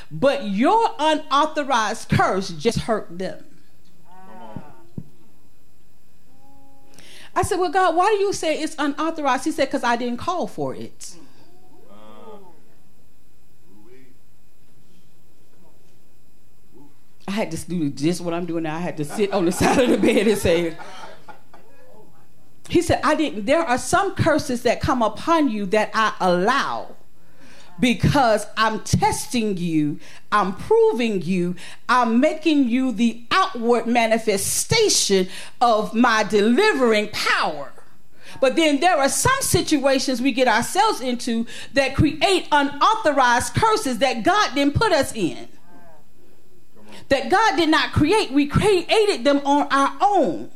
but your unauthorized curse just hurt them. I said, well, God, why do you say it's unauthorized? He said, because I didn't call for it. I had to do just what I'm doing now. I had to sit on the side of the bed and say, he said, there are some curses that come upon you that I allow because I'm testing you, I'm proving you, I'm making you the outward manifestation of my delivering power. But then there are some situations we get ourselves into that create unauthorized curses that God didn't put us in. That God did not create. We created them on our own.